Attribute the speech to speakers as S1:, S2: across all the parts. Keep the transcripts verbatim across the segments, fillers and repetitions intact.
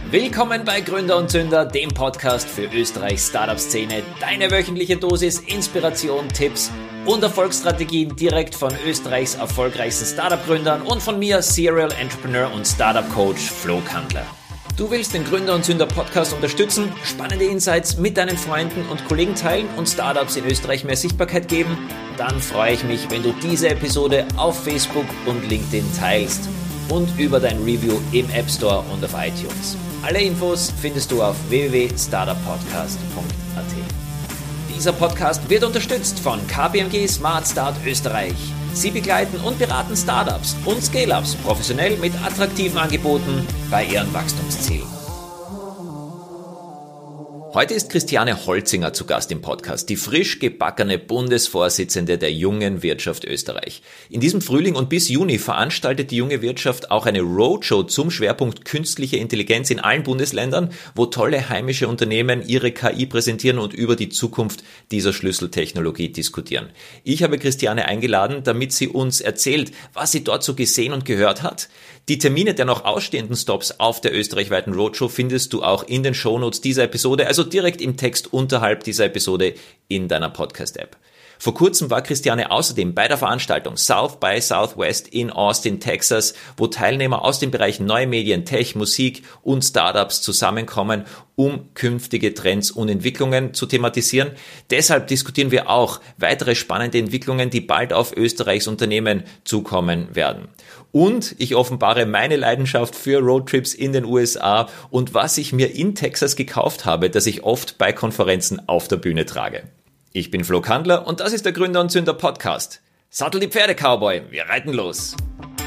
S1: Willkommen bei Gründer und Zünder, dem Podcast für Österreichs Startup-Szene. Deine wöchentliche Dosis Inspiration, Tipps und Erfolgsstrategien direkt von Österreichs erfolgreichsten Startup-Gründern und von mir, Serial Entrepreneur und Startup-Coach Flo Kandler. Du willst den Gründer und Zünder Podcast unterstützen, spannende Insights mit deinen Freunden und Kollegen teilen und Startups in Österreich mehr Sichtbarkeit geben? Dann freue ich mich, wenn du diese Episode auf Facebook und LinkedIn teilst und über dein Review im App Store und auf iTunes. Alle Infos findest du auf w w w punkt startup podcast punkt a t. Dieser Podcast wird unterstützt von K P M G Smart Start Österreich. Sie begleiten und beraten Startups und Scale-Ups professionell mit attraktiven Angeboten bei ihren Wachstumszielen. Heute ist Christiane Holzinger zu Gast im Podcast, die frisch gebackene Bundesvorsitzende der Jungen Wirtschaft Österreich. In diesem Frühling und bis Juni veranstaltet die Junge Wirtschaft auch eine Roadshow zum Schwerpunkt künstliche Intelligenz in allen Bundesländern, wo tolle heimische Unternehmen ihre K I präsentieren und über die Zukunft dieser Schlüsseltechnologie diskutieren. Ich habe Christiane eingeladen, damit sie uns erzählt, was sie dort so gesehen und gehört hat. Die Termine der noch ausstehenden Stops auf der österreichweiten Roadshow findest du auch in den Shownotes dieser Episode, also direkt im Text unterhalb dieser Episode in deiner Podcast-App. Vor kurzem war Christiane außerdem bei der Veranstaltung South by Southwest in Austin, Texas, wo Teilnehmer aus den Bereichen Neue Medien, Tech, Musik und Startups zusammenkommen, um künftige Trends und Entwicklungen zu thematisieren. Deshalb diskutieren wir auch weitere spannende Entwicklungen, die bald auf Österreichs Unternehmen zukommen werden. Und ich offenbare meine Leidenschaft für Roadtrips in den U S A und was ich mir in Texas gekauft habe, das ich oft bei Konferenzen auf der Bühne trage. Ich bin Flo Kandler und das ist der Gründer und Zünder Podcast. Sattel die Pferde, Cowboy, wir reiten los.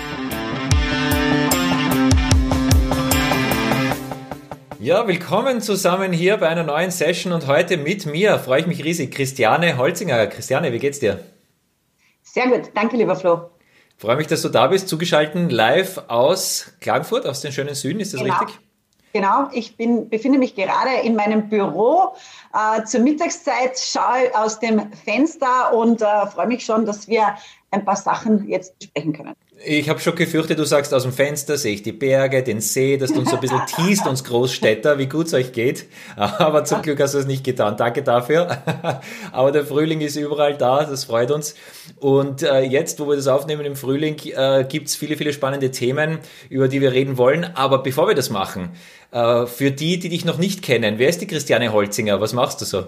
S1: Ja, willkommen zusammen hier bei einer neuen Session und heute mit mir, freue ich mich riesig, Christiane Holzinger. Christiane, wie geht's dir?
S2: Sehr gut, danke lieber Flo.
S1: Freue mich, dass du da bist, zugeschaltet live aus Klagenfurt, aus dem schönen Süden, ist das
S2: genau.
S1: richtig?
S2: Genau, ich bin, befinde mich gerade in meinem Büro äh, zur Mittagszeit, schaue aus dem Fenster und äh, freue mich schon, dass wir ein paar Sachen jetzt besprechen können.
S1: Ich habe schon gefürchtet, du sagst, aus dem Fenster sehe ich die Berge, den See, dass du uns so ein bisschen teast, uns Großstädter, wie gut es euch geht. Aber zum Glück hast du es nicht getan. Danke dafür. Aber der Frühling ist überall da, das freut uns. Und äh, jetzt, wo wir das aufnehmen im Frühling, äh, gibt es viele, viele spannende Themen, über die wir reden wollen. Aber bevor wir das machen, äh, für die, die dich noch nicht kennen, wer ist die Christiane Holzinger? Was machst du so?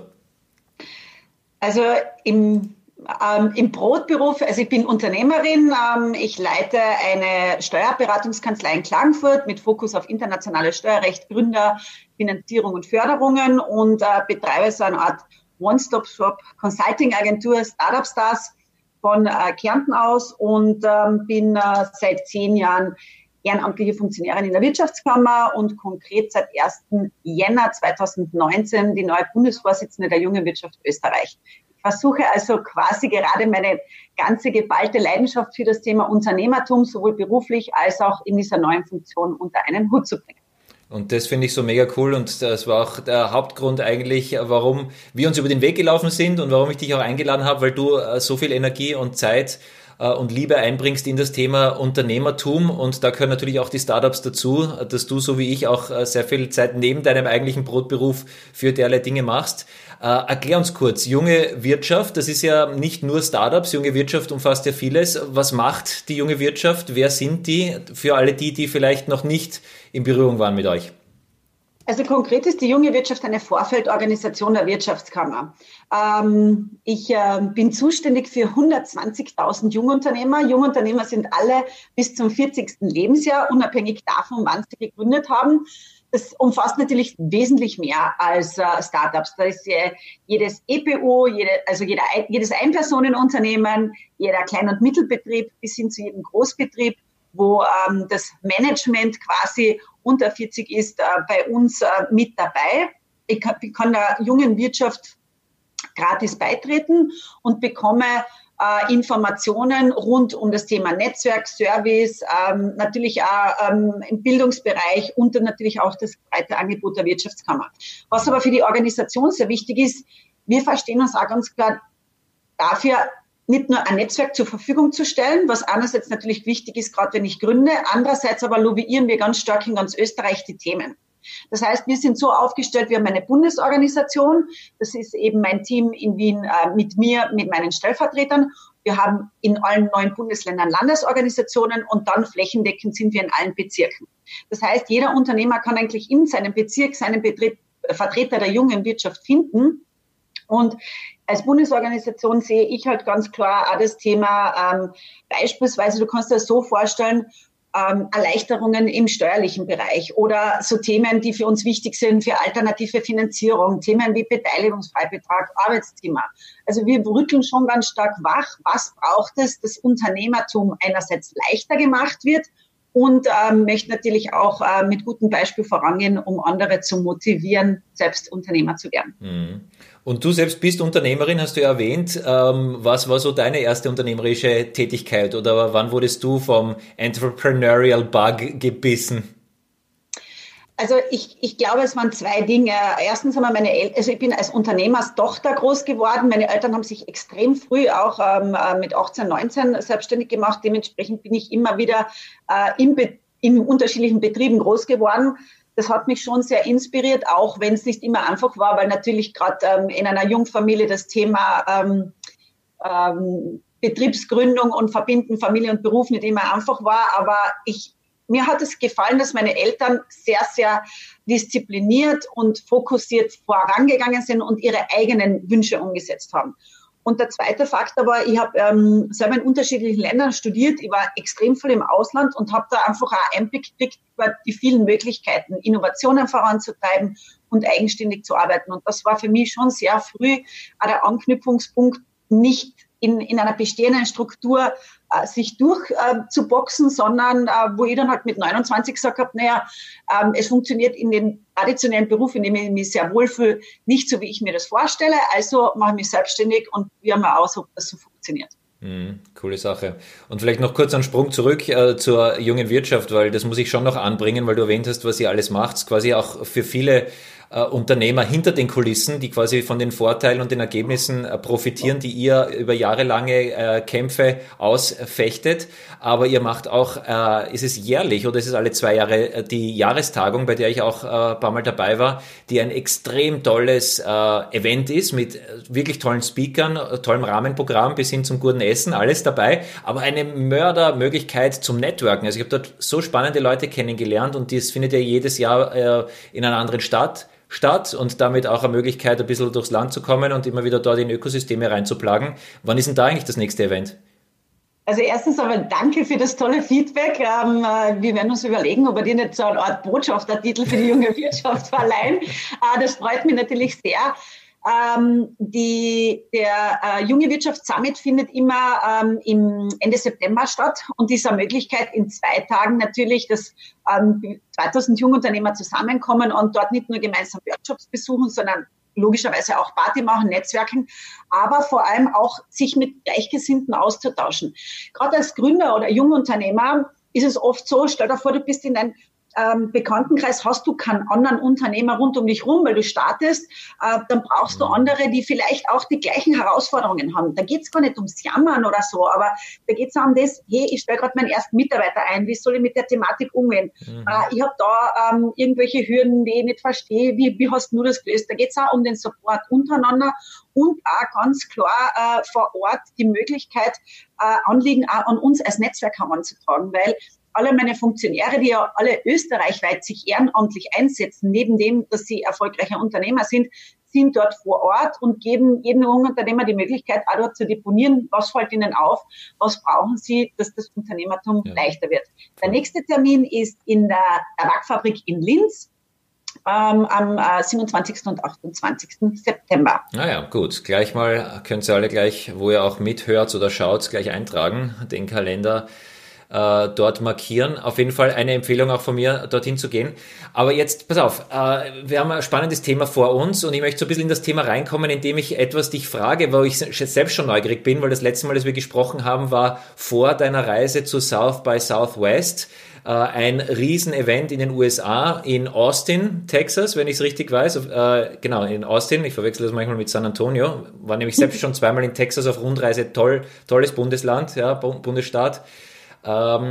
S2: Also im Ähm, im Brotberuf, also ich bin Unternehmerin, ähm, ich leite eine Steuerberatungskanzlei in Klagenfurt mit Fokus auf internationales Steuerrecht, Gründer, Finanzierung und Förderungen und äh, betreibe so eine Art One-Stop-Shop Consulting-Agentur Startup Stars von äh, Kärnten aus und ähm, bin äh, seit zehn Jahren ehrenamtliche Funktionärin in der Wirtschaftskammer und konkret seit ersten Jänner zweitausendneunzehn die neue Bundesvorsitzende der Jungen Wirtschaft Österreich. Ich versuche also quasi gerade meine ganze geballte Leidenschaft für das Thema Unternehmertum sowohl beruflich als auch in dieser neuen Funktion unter einen Hut zu bringen.
S1: Und das finde ich so mega cool und das war auch der Hauptgrund eigentlich, warum wir uns über den Weg gelaufen sind und warum ich dich auch eingeladen habe, weil du so viel Energie und Zeit und Liebe einbringst in das Thema Unternehmertum und da gehören natürlich auch die Startups dazu, dass du so wie ich auch sehr viel Zeit neben deinem eigentlichen Brotberuf für derlei Dinge machst. Äh, erklär uns kurz, junge Wirtschaft, das ist ja nicht nur Startups, junge Wirtschaft umfasst ja vieles. Was macht die junge Wirtschaft? Wer sind die? Für alle die, die vielleicht noch nicht in Berührung waren mit euch.
S2: Also konkret ist die junge Wirtschaft eine Vorfeldorganisation der Wirtschaftskammer. Ähm, ich äh, bin zuständig für hundertzwanzigtausend Jungunternehmer. Jungunternehmer sind alle bis zum vierzigsten Lebensjahr, unabhängig davon, wann sie gegründet haben. Das umfasst natürlich wesentlich mehr als äh, Startups. Da ist äh, jedes E P O, jede, also jeder, jedes Einpersonenunternehmen, jeder Klein- und Mittelbetrieb bis hin zu jedem Großbetrieb, wo ähm, das Management quasi unter vierzig ist, äh, bei uns äh, mit dabei. Ich kann, ich kann der jungen Wirtschaft gratis beitreten und bekomme äh, Informationen rund um das Thema Netzwerk, Service, ähm, natürlich auch ähm, im Bildungsbereich und dann natürlich auch das breite Angebot der Wirtschaftskammer. Was aber für die Organisation sehr wichtig ist, wir verstehen uns auch ganz klar dafür, nicht nur ein Netzwerk zur Verfügung zu stellen, was einerseits natürlich wichtig ist, gerade wenn ich gründe, andererseits aber lobbyieren wir ganz stark in ganz Österreich die Themen. Das heißt, wir sind so aufgestellt, wir haben eine Bundesorganisation, das ist eben mein Team in Wien äh, mit mir, mit meinen Stellvertretern. Wir haben in allen neun Bundesländern Landesorganisationen und dann flächendeckend sind wir in allen Bezirken. Das heißt, jeder Unternehmer kann eigentlich in seinem Bezirk seinen Betrieb, Vertreter der jungen Wirtschaft finden. Und als Bundesorganisation sehe ich halt ganz klar auch das Thema, ähm, beispielsweise, du kannst dir das so vorstellen, ähm, Erleichterungen im steuerlichen Bereich oder so Themen, die für uns wichtig sind, für alternative Finanzierung, Themen wie Beteiligungsfreibetrag, Arbeitsthema. Also wir rütteln schon ganz stark wach, was braucht es, dass Unternehmertum einerseits leichter gemacht wird und ähm, möchte natürlich auch äh, mit gutem Beispiel vorangehen, um andere zu motivieren, selbst Unternehmer zu werden.
S1: Mhm. Und du selbst bist Unternehmerin, hast du ja erwähnt. Ähm, was war so deine erste unternehmerische Tätigkeit oder wann wurdest du vom Entrepreneurial Bug gebissen?
S2: Also ich, ich glaube, es waren zwei Dinge. Erstens einmal meine Eltern, also ich bin als Unternehmerstochter groß geworden. Meine Eltern haben sich extrem früh auch ähm, mit achtzehn, neunzehn selbstständig gemacht. Dementsprechend bin ich immer wieder äh, im Be- in unterschiedlichen Betrieben groß geworden. Das hat mich schon sehr inspiriert, auch wenn es nicht immer einfach war, weil natürlich gerade ähm, in einer Jungfamilie das Thema ähm, ähm, Betriebsgründung und Verbinden Familie und Beruf nicht immer einfach war. Aber ich Mir hat es gefallen, dass meine Eltern sehr, sehr diszipliniert und fokussiert vorangegangen sind und ihre eigenen Wünsche umgesetzt haben. Und der zweite Faktor war, ich habe ähm, selber in unterschiedlichen Ländern studiert, ich war extrem viel im Ausland und habe da einfach auch Einblick gekriegt über die vielen Möglichkeiten, Innovationen voranzutreiben und eigenständig zu arbeiten. Und das war für mich schon sehr früh auch der Anknüpfungspunkt, nicht in, in einer bestehenden Struktur äh, sich durchzuboxen, äh, sondern äh, wo ich dann halt mit neunundzwanzig gesagt habe, naja, ähm, es funktioniert in den traditionellen Beruf, in dem ich mich sehr wohlfühle, nicht so, wie ich mir das vorstelle. Also mache ich mich selbstständig und probiere mal aus, ob das so funktioniert.
S1: Mhm, coole Sache. Und vielleicht noch kurz einen Sprung zurück äh, zur jungen Wirtschaft, weil das muss ich schon noch anbringen, weil du erwähnt hast, was ihr alles macht. Quasi auch für viele äh, Unternehmer hinter den Kulissen, die quasi von den Vorteilen und den Ergebnissen äh, profitieren, die ihr über jahrelange äh, Kämpfe ausfechtet. Aber ihr macht auch, äh, ist es jährlich oder ist es alle zwei Jahre äh, die Jahrestagung, bei der ich auch äh, ein paar Mal dabei war, die ein extrem tolles äh, Event ist mit äh, wirklich tollen Speakern, äh, tollem Rahmenprogramm bis hin zum guten Essen, alles dabei, aber eine Mördermöglichkeit zum Networken. Also ich habe dort so spannende Leute kennengelernt und das findet ja jedes Jahr äh, in einer anderen Stadt statt und damit auch eine Möglichkeit, ein bisschen durchs Land zu kommen und immer wieder dort in Ökosysteme reinzuplagen. Wann ist denn da eigentlich das nächste Event?
S2: Also erstens aber danke für das tolle Feedback. Ähm, wir werden uns überlegen, ob wir dir nicht so eine Art Botschaftertitel für die junge Wirtschaft verleihen. Äh, das freut mich natürlich sehr. Ähm, die, der äh, Junge Wirtschaft Summit findet immer ähm, im Ende September statt und dieser Möglichkeit in zwei Tagen natürlich, dass ähm, zweitausend Jungunternehmer zusammenkommen und dort nicht nur gemeinsam Workshops besuchen, sondern logischerweise auch Party machen, Netzwerken, aber vor allem auch sich mit Gleichgesinnten auszutauschen. Gerade als Gründer oder Jungunternehmer ist es oft so, stell dir vor, du bist in einem Ähm, Bekanntenkreis, hast du keinen anderen Unternehmer rund um dich rum, weil du startest, äh, dann brauchst du andere, die vielleicht auch die gleichen Herausforderungen haben. Da geht's gar nicht ums Jammern oder so, aber da geht's auch um das, hey, ich stelle gerade meinen ersten Mitarbeiter ein, wie soll ich mit der Thematik umgehen? Mhm. Äh, ich habe da ähm, irgendwelche Hürden, die ich nicht verstehe, wie, wie hast du das gelöst? Da geht's auch um den Support untereinander und auch ganz klar äh, vor Ort die Möglichkeit, äh, Anliegen auch an uns als Netzwerk heranzutragen, weil alle meine Funktionäre, die ja alle österreichweit sich ehrenamtlich einsetzen, neben dem, dass sie erfolgreiche Unternehmer sind, sind dort vor Ort und geben jedem Unternehmer die Möglichkeit, auch dort zu deponieren, was fällt ihnen auf, was brauchen sie, dass das Unternehmertum ja. leichter wird. Der nächste Termin ist in der Tabakfabrik in Linz. Ähm, am äh, siebenundzwanzigsten und achtundzwanzigsten September.
S1: Naja, gut. Gleich mal könnt ihr alle gleich, wo ihr auch mithört oder schaut, gleich eintragen, den Kalender äh, dort markieren. Auf jeden Fall eine Empfehlung auch von mir, dorthin zu gehen. Aber jetzt, pass auf, äh, wir haben ein spannendes Thema vor uns und ich möchte so ein bisschen in das Thema reinkommen, indem ich etwas dich frage, wo ich selbst schon neugierig bin, weil das letzte Mal, das wir gesprochen haben, war vor deiner Reise zu South by Southwest. Ein Riesen-Event in den U S A, in Austin, Texas, wenn ich es richtig weiß. Äh, genau, in Austin. Ich verwechsel das manchmal mit San Antonio. War nämlich selbst schon zweimal in Texas auf Rundreise. Toll, tolles Bundesland, ja, Bundesstaat. Ähm,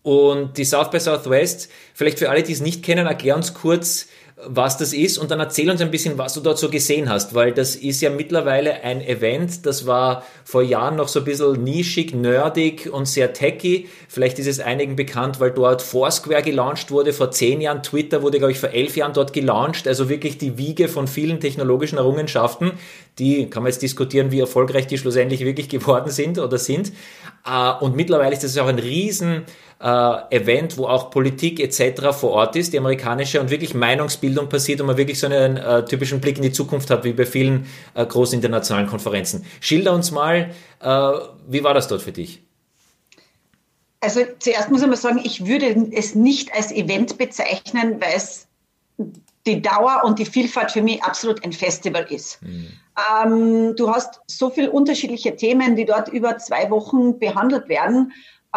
S1: Und die South by Southwest, vielleicht für alle, die es nicht kennen, erklär uns kurz, was das ist und dann erzähl uns ein bisschen, was du dort so gesehen hast, weil das ist ja mittlerweile ein Event, das war vor Jahren noch so ein bisschen nischig, nerdig und sehr techy. Vielleicht ist es einigen bekannt, weil dort Foursquare gelauncht wurde, vor zehn Jahren, Twitter wurde, glaube ich, vor elf Jahren dort gelauncht, also wirklich die Wiege von vielen technologischen Errungenschaften, die, kann man jetzt diskutieren, wie erfolgreich die schlussendlich wirklich geworden sind oder sind. Und mittlerweile ist das auch ein riesen Event, wo auch Politik et cetera vor Ort ist, die amerikanische, und wirklich Meinungsbildung passiert und man wirklich so einen äh, typischen Blick in die Zukunft hat, wie bei vielen äh, großen internationalen Konferenzen. Schilder uns mal, äh, wie war das dort für dich?
S2: Also zuerst muss ich mal sagen, ich würde es nicht als Event bezeichnen, weil es die Dauer und die Vielfalt für mich absolut ein Festival ist. Mhm. Ähm, du hast so viele unterschiedliche Themen, die dort über zwei Wochen behandelt werden.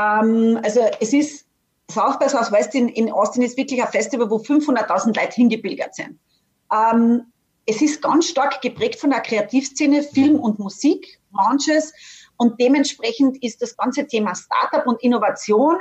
S2: Also es ist, South by Southwest in, in Austin ist wirklich ein Festival, wo fünfhunderttausend Leute hingepilgert sind. Ähm, es ist ganz stark geprägt von der Kreativszene, Film und Musik, manches, und dementsprechend ist das ganze Thema Startup und Innovation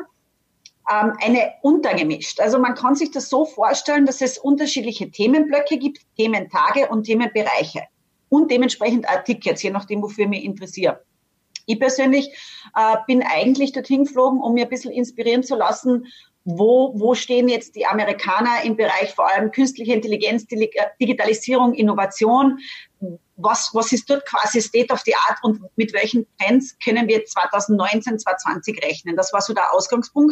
S2: ähm, eine untergemischt. Also man kann sich das so vorstellen, dass es unterschiedliche Themenblöcke gibt, Thementage und Themenbereiche und dementsprechend auch Tickets, je nachdem, wofür ich mich interessiere. Ich persönlich äh, bin eigentlich dorthin geflogen, um mir ein bisschen inspirieren zu lassen, wo, wo stehen jetzt die Amerikaner im Bereich vor allem künstliche Intelligenz, Digitalisierung, Innovation. Was, was ist dort quasi State of the Art und mit welchen Trends können wir zwanzig neunzehn, zwanzig zwanzig rechnen? Das war so der Ausgangspunkt.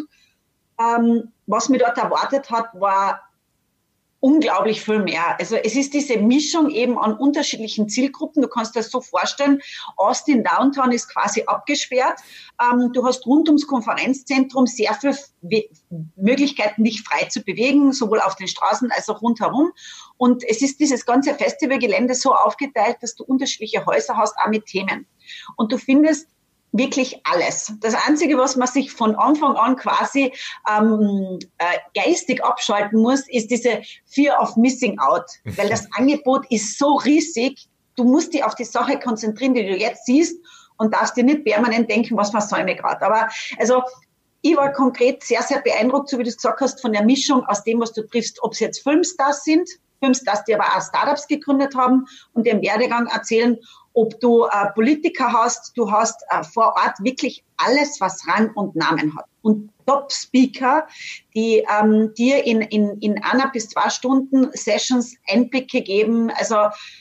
S2: Ähm, was mir dort erwartet hat, war unglaublich viel mehr. Also es ist diese Mischung eben an unterschiedlichen Zielgruppen. Du kannst dir das so vorstellen, Austin Downtown ist quasi abgesperrt. Ähm, du hast rund ums Konferenzzentrum sehr viele We- Möglichkeiten, dich frei zu bewegen, sowohl auf den Straßen als auch rundherum. Und es ist dieses ganze Festivalgelände so aufgeteilt, dass du unterschiedliche Häuser hast, auch mit Themen. Und du findest wirklich alles. Das Einzige, was man sich von Anfang an quasi ähm, äh, geistig abschalten muss, ist diese Fear of Missing Out. Weil das Angebot ist so riesig, du musst dich auf die Sache konzentrieren, die du jetzt siehst, und darfst dir nicht permanent denken, was versäume ich gerade. Aber also ich war konkret sehr, sehr beeindruckt, so wie du es gesagt hast, von der Mischung aus dem, was du triffst, ob es jetzt Filmstars sind, Filmstars, die aber auch Startups gegründet haben und den Werdegang erzählen, ob du äh, Politiker hast, du hast äh, vor Ort wirklich alles, was Rang und Namen hat. Und Top-Speaker, die ähm, dir in, in, in einer bis zwei Stunden Sessions Einblicke geben. Also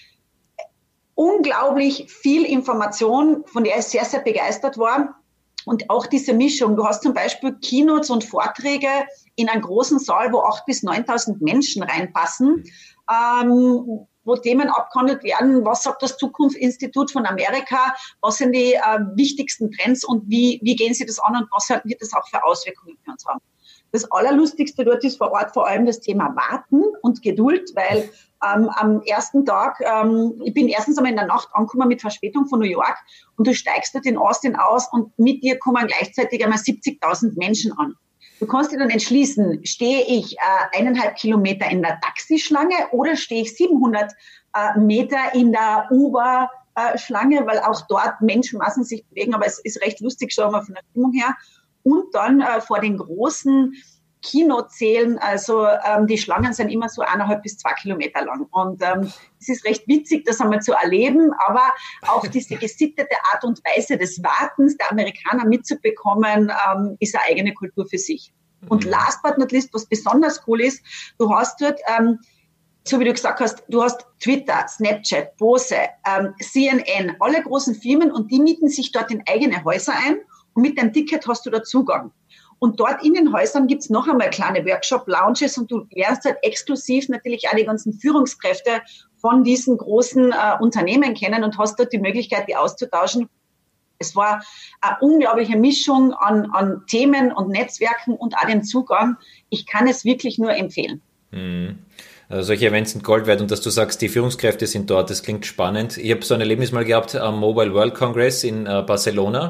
S2: unglaublich viel Information, von der ich sehr, sehr begeistert war. Und auch diese Mischung. Du hast zum Beispiel Keynotes und Vorträge in einem großen Saal, wo achttausend bis neuntausend Menschen reinpassen, ähm, wo Themen abgehandelt werden. Was sagt das Zukunftsinstitut von Amerika? Was sind die äh, wichtigsten Trends und wie, wie gehen sie das an und was wird das auch für Auswirkungen für uns haben? Das Allerlustigste dort ist vor Ort vor allem das Thema Warten und Geduld, weil ähm, am ersten Tag, ähm, ich bin erstens einmal in der Nacht angekommen mit Verspätung von New York und du steigst dort in Austin aus und mit dir kommen gleichzeitig einmal siebzigtausend Menschen an. Du kannst dir dann entschließen, stehe ich äh, eineinhalb Kilometer in der Taxischlange oder stehe ich siebenhundert äh, Meter in der Uber-Schlange, weil auch dort Menschenmassen sich bewegen, aber es ist recht lustig, schauen wir von der Stimmung her. Und dann äh, vor den großen Kinozählen, also ähm, die Schlangen sind immer so eineinhalb bis zwei Kilometer lang. Und ähm, es ist recht witzig, das einmal zu erleben, aber auch diese gesittete Art und Weise des Wartens der Amerikaner mitzubekommen, ähm, ist eine eigene Kultur für sich. Und last but not least, was besonders cool ist, du hast dort, ähm, so wie du gesagt hast, du hast Twitter, Snapchat, Bose, ähm, C N N, alle großen Firmen und die mieten sich dort in eigene Häuser ein und mit deinem Ticket hast du da Zugang. Und dort in den Häusern gibt's noch einmal kleine Workshop-Lounges und du lernst halt exklusiv natürlich auch die ganzen Führungskräfte von diesen großen äh, Unternehmen kennen und hast dort die Möglichkeit, die auszutauschen. Es war eine unglaubliche Mischung an, an Themen und Netzwerken und auch dem Zugang. Ich kann es wirklich nur empfehlen.
S1: Mhm. Also solche Events sind Gold wert und dass du sagst, die Führungskräfte sind dort, das klingt spannend. Ich habe so ein Erlebnis mal gehabt am Mobile World Congress in äh, Barcelona,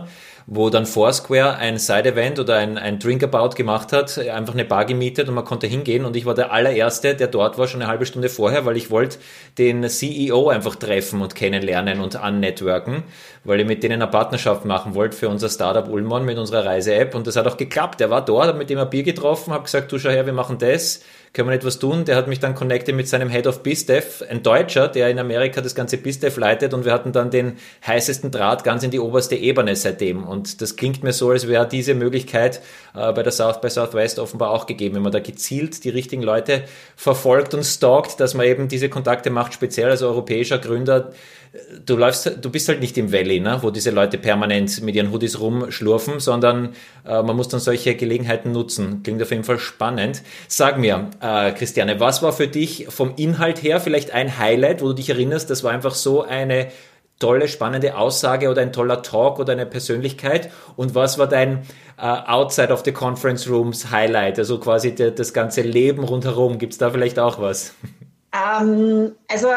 S1: wo dann Foursquare ein Side-Event oder ein, ein Drink-About gemacht hat, einfach eine Bar gemietet und man konnte hingehen und ich war der allererste, der dort war, schon eine halbe Stunde vorher, weil ich wollte den C E O einfach treffen und kennenlernen und annetworken, weil ich mit denen eine Partnerschaft machen wollte für unser Startup Ullmann mit unserer Reise-App und das hat auch geklappt. Der war dort, hat mit dem ein Bier getroffen, habe gesagt, du schau her, wir machen das, können wir etwas tun? Der hat mich dann connected mit seinem Head of BizDev, ein Deutscher, der in Amerika das ganze BizDev leitet und wir hatten dann den heißesten Draht ganz in die oberste Ebene seitdem und das klingt mir so, als wäre diese Möglichkeit äh, bei der South by Southwest offenbar auch gegeben, wenn man da gezielt die richtigen Leute verfolgt und stalkt, dass man eben diese Kontakte macht, speziell als europäischer Gründer. Du läufst, du bist halt nicht im Valley, ne, wo diese Leute permanent mit ihren Hoodies rumschlurfen, sondern äh, man muss dann solche Gelegenheiten nutzen. Klingt auf jeden Fall spannend. Sag mir, äh, Christiane, was war für dich vom Inhalt her vielleicht ein Highlight, wo du dich erinnerst, das war einfach so eine tolle, spannende Aussage oder ein toller Talk oder eine Persönlichkeit? Und was war dein äh, Outside of the Conference Rooms Highlight, also quasi de, das ganze Leben rundherum? Gibt's da vielleicht auch was?
S2: Ähm, also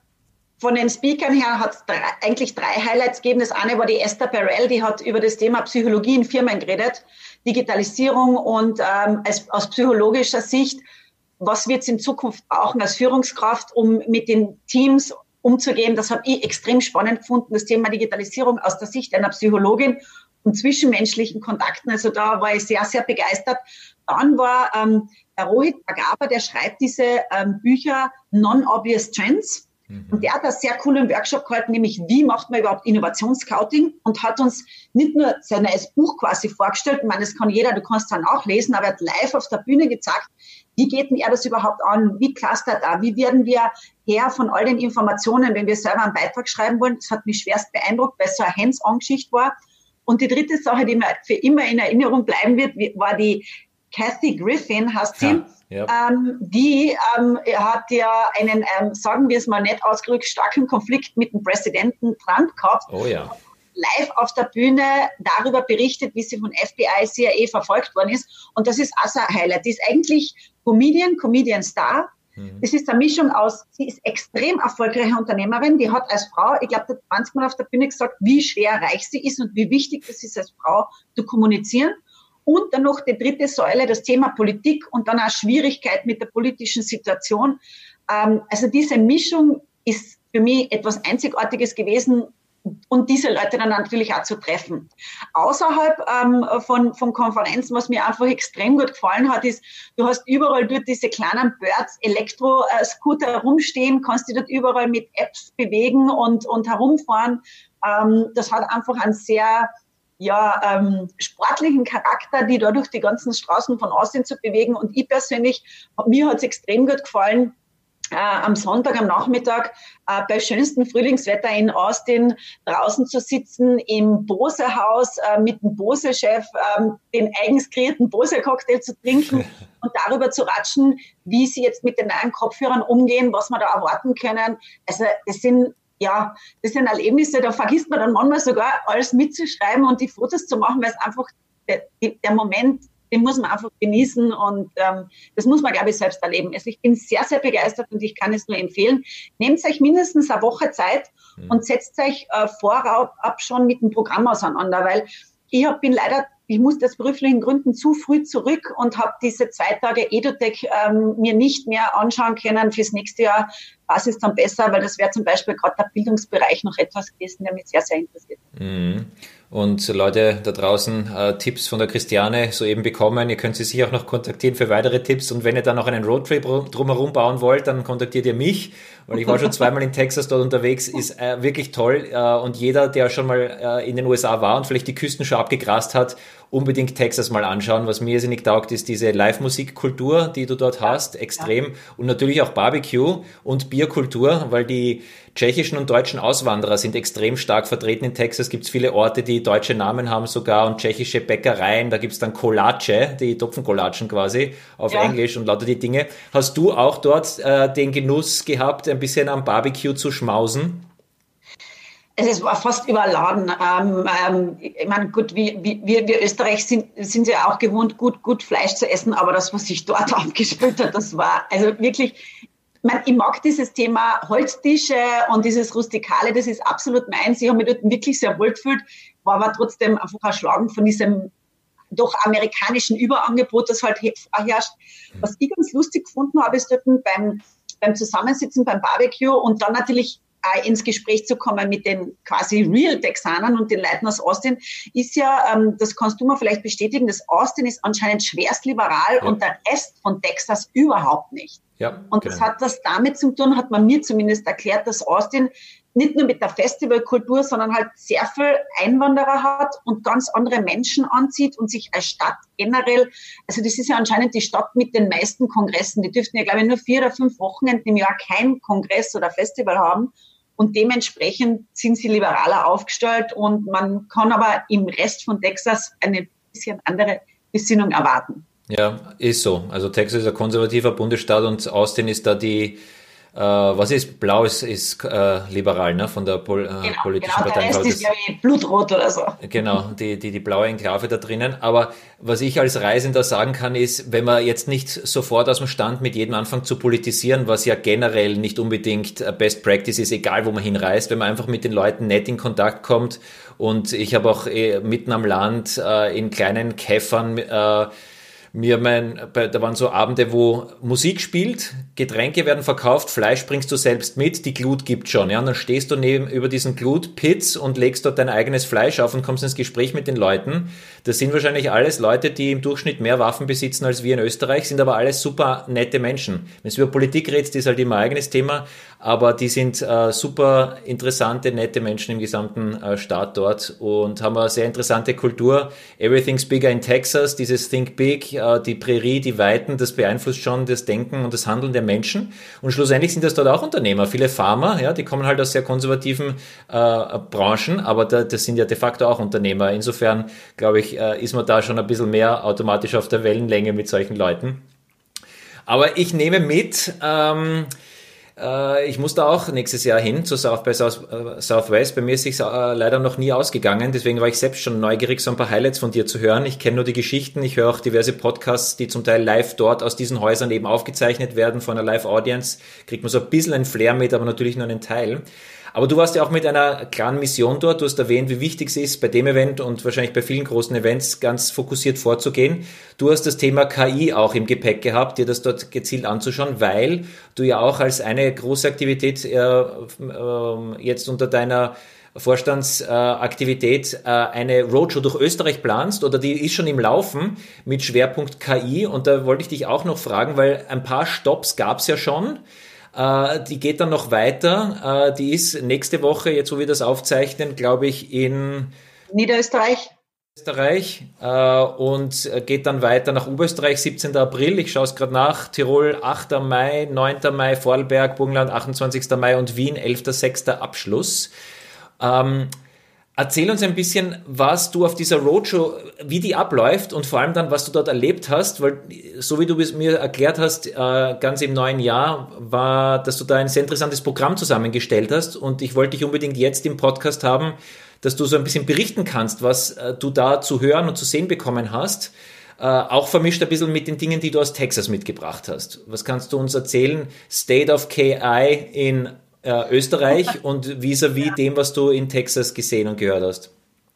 S2: von den Speakern her hat es eigentlich drei Highlights gegeben. Das eine war die Esther Perel, die hat über das Thema Psychologie in Firmen geredet, Digitalisierung und ähm, als, aus psychologischer Sicht, was wird es in Zukunft brauchen als Führungskraft, um mit den Teams umzugehen. Das habe ich extrem spannend gefunden, das Thema Digitalisierung aus der Sicht einer Psychologin und zwischenmenschlichen Kontakten. Also da war ich sehr, sehr begeistert. Dann war ähm, der Rohit Bhargava, der schreibt diese ähm, Bücher Non-Obvious Trends. Und der hat einen sehr coolen Workshop gehalten, nämlich wie macht man überhaupt Innovationsscouting und hat uns nicht nur sein neues Buch quasi vorgestellt, ich meine, das kann jeder, du kannst dann auch lesen, aber er hat live auf der Bühne gezeigt, wie geht denn er das überhaupt an, wie clustert er, wie werden wir her von all den Informationen, wenn wir selber einen Beitrag schreiben wollen. Das hat mich schwerst beeindruckt, weil es so eine Hands-on-Geschichte war. Und die dritte Sache, die mir für immer in Erinnerung bleiben wird, war die Kathy Griffin, heißt sie. Ja. Ja. Ähm, die ähm, hat ja einen, ähm, sagen wir es mal nett ausgedrückt, starken Konflikt mit dem Präsidenten Trump gehabt.
S1: Oh ja.
S2: Live auf der Bühne darüber berichtet, wie sie von F B I, C I A verfolgt worden ist. Und das ist auch so ein Highlight. Die ist eigentlich Comedian, Comedian-Star. Mhm. Das ist eine Mischung aus, sie ist extrem erfolgreiche Unternehmerin. Die hat als Frau, ich glaube, hat zwanzig Mal auf der Bühne gesagt, wie schwer reich sie ist und wie wichtig es ist, als Frau zu kommunizieren. Und dann noch die dritte Säule, das Thema Politik und dann auch Schwierigkeit mit der politischen Situation. Ähm, also diese Mischung ist für mich etwas Einzigartiges gewesen und diese Leute dann natürlich auch zu treffen. Außerhalb ähm, von, von Konferenzen, was mir einfach extrem gut gefallen hat, ist, du hast überall dort diese kleinen Birds, Elektro-Scooter rumstehen, kannst dich dort überall mit Apps bewegen und, und herumfahren. Ähm, das hat einfach ein sehr ja, ähm, sportlichen Charakter, die dadurch die ganzen Straßen von Austin zu bewegen. Und ich persönlich, mir hat es extrem gut gefallen, äh, am Sonntag, am Nachmittag, äh, bei schönstem Frühlingswetter in Austin draußen zu sitzen, im Bose-Haus äh, mit dem Bose-Chef äh, den eigens kreierten Bose-Cocktail zu trinken und darüber zu ratschen, wie sie jetzt mit den neuen Kopfhörern umgehen, was wir da erwarten können. Also das sind Ja, das sind Erlebnisse, da vergisst man dann manchmal sogar alles mitzuschreiben und die Fotos zu machen, weil es einfach, der, der Moment, den muss man einfach genießen und ähm, das muss man, glaube ich, selbst erleben. Also ich bin sehr, sehr begeistert und ich kann es nur empfehlen. Nehmt euch mindestens eine Woche Zeit mhm. und setzt euch äh, vorab schon mit dem Programm auseinander, weil ich hab, bin leider, ich musste aus beruflichen Gründen zu früh zurück und habe diese zwei Tage EduTech ähm, mir nicht mehr anschauen können. Fürs nächste Jahr was ist dann besser, weil das wäre zum Beispiel gerade der Bildungsbereich noch etwas gewesen, der mich sehr, sehr interessiert.
S1: Mhm. Und Leute da draußen, äh, Tipps von der Christiane soeben bekommen. Ihr könnt sie sicher auch noch kontaktieren für weitere Tipps. Und wenn ihr dann noch einen Roadtrip drumherum bauen wollt, dann kontaktiert ihr mich. Weil ich war schon zweimal in Texas dort unterwegs, ist äh, wirklich toll. Äh, und jeder, der schon mal äh, in den U S A war und vielleicht die Küsten schon abgegrast hat, unbedingt Texas mal anschauen. Was mir irrsinnig taugt, ist diese Live-Musikkultur, die du dort hast, extrem. Ja. Und natürlich auch Barbecue und Bierkultur, weil die tschechischen und deutschen Auswanderer sind extrem stark vertreten in Texas. Gibt es viele Orte, die deutsche Namen haben sogar und tschechische Bäckereien. Da gibt es dann Kolacze, die Topfenkolatschen quasi auf ja. Englisch und lauter die Dinge. Hast du auch dort äh, den Genuss gehabt, ein bisschen am Barbecue zu schmausen?
S2: Es war fast überladen. Ähm, ähm, ich meine, gut, wie, wie, wir, wir Österreich sind, sind ja auch gewohnt, gut, gut Fleisch zu essen, aber das, was sich dort abgespielt hat, das war also wirklich, Ich, mein, ich mag dieses Thema Holztische und dieses Rustikale, das ist absolut meins. Ich habe mich dort wirklich sehr wohl gefühlt, war aber trotzdem einfach erschlagen von diesem doch amerikanischen Überangebot, das halt herrscht. Was ich ganz lustig gefunden habe, ist dort beim, beim Zusammensitzen, beim Barbecue und dann natürlich auch ins Gespräch zu kommen mit den quasi Real Texanern und den Leuten aus Austin, ist ja, ähm, das kannst du mir vielleicht bestätigen, dass Austin ist anscheinend schwerst liberal ja. und der Rest von Texas überhaupt nicht.
S1: Ja,
S2: und genau. Das hat das damit zu tun, hat man mir zumindest erklärt, dass Austin nicht nur mit der Festivalkultur, sondern halt sehr viel Einwanderer hat und ganz andere Menschen anzieht und sich als Stadt generell, also das ist ja anscheinend die Stadt mit den meisten Kongressen, die dürften ja glaube ich nur vier oder fünf Wochenenden im Jahr kein Kongress oder Festival haben und dementsprechend sind sie liberaler aufgestellt und man kann aber im Rest von Texas eine bisschen andere Gesinnung erwarten.
S1: Ja, ist so. Also Texas ist ein konservativer Bundesstaat und Austin ist da die Äh, was ist? Blau ist, ist äh, liberal, ne? Von der Pol äh,
S2: genau,
S1: politischen
S2: genau,
S1: Partei.
S2: Der Rest ist ja wie Blutrot oder so.
S1: Genau, die, die, die blaue Enklave da drinnen. Aber was ich als Reisender sagen kann, ist, wenn man jetzt nicht sofort aus dem Stand mit jedem anfängt zu politisieren, was ja generell nicht unbedingt Best Practice ist, egal wo man hinreist, wenn man einfach mit den Leuten nett in Kontakt kommt. Und ich habe auch eh, mitten am Land äh, in kleinen Käffern äh, mir mein, da waren so Abende, wo Musik spielt, Getränke werden verkauft, Fleisch bringst du selbst mit, die Glut gibt schon, ja, und dann stehst du neben, über diesen Glutpits und legst dort dein eigenes Fleisch auf und kommst ins Gespräch mit den Leuten. Das sind wahrscheinlich alles Leute, die im Durchschnitt mehr Waffen besitzen als wir in Österreich, sind aber alles super nette Menschen. Wenn du über Politik redest, ist halt immer ein eigenes Thema, aber die sind äh, super interessante, nette Menschen im gesamten äh, Staat dort und haben eine sehr interessante Kultur. Everything's bigger in Texas, dieses Think Big, äh, die Prärie, die Weiten, das beeinflusst schon das Denken und das Handeln der Menschen. Und schlussendlich sind das dort auch Unternehmer, viele Farmer, ja, die kommen halt aus sehr konservativen äh, Branchen, aber da, das sind ja de facto auch Unternehmer. Insofern, glaube ich, äh, ist man da schon ein bisschen mehr automatisch auf der Wellenlänge mit solchen Leuten. Aber ich nehme mit, ähm, ich muss da auch nächstes Jahr hin zu South by South, äh, Southwest. Bei mir ist es äh, leider noch nie ausgegangen. Deswegen war ich selbst schon neugierig, so ein paar Highlights von dir zu hören. Ich kenne nur die Geschichten. Ich höre auch diverse Podcasts, die zum Teil live dort aus diesen Häusern eben aufgezeichnet werden von einer Live-Audience. Kriegt man so ein bisschen ein Flair mit, aber natürlich nur einen Teil. Aber du warst ja auch mit einer klaren Mission dort. Du hast erwähnt, wie wichtig es ist, bei dem Event und wahrscheinlich bei vielen großen Events ganz fokussiert vorzugehen. Du hast das Thema K I auch im Gepäck gehabt, dir das dort gezielt anzuschauen, weil du ja auch als eine große Aktivität äh, äh, jetzt unter deiner Vorstandsaktivität äh, eine Roadshow durch Österreich planst oder die ist schon im Laufen mit Schwerpunkt K I. Und da wollte ich dich auch noch fragen, weil ein paar Stops gab es ja schon. Uh, die geht dann noch weiter. Uh, die ist nächste Woche, jetzt wo wir das aufzeichnen, glaube ich, in
S2: Niederösterreich.
S1: Österreich uh, und geht dann weiter nach Oberösterreich, siebzehnten April. Ich schaue es gerade nach. Tirol, achten Mai, neunten Mai, Vorarlberg, Burgenland, achtundzwanzigsten Mai und Wien, elften sechsten Abschluss. Um, Erzähl uns ein bisschen, was du auf dieser Roadshow, wie die abläuft und vor allem dann, was du dort erlebt hast, weil so wie du es mir erklärt hast, ganz im neuen Jahr, war, dass du da ein sehr interessantes Programm zusammengestellt hast und ich wollte dich unbedingt jetzt im Podcast haben, dass du so ein bisschen berichten kannst, was du da zu hören und zu sehen bekommen hast, auch vermischt ein bisschen mit den Dingen, die du aus Texas mitgebracht hast. Was kannst du uns erzählen? State of K I in Äh, Österreich und vis-à-vis ja. dem, was du in Texas gesehen und gehört hast?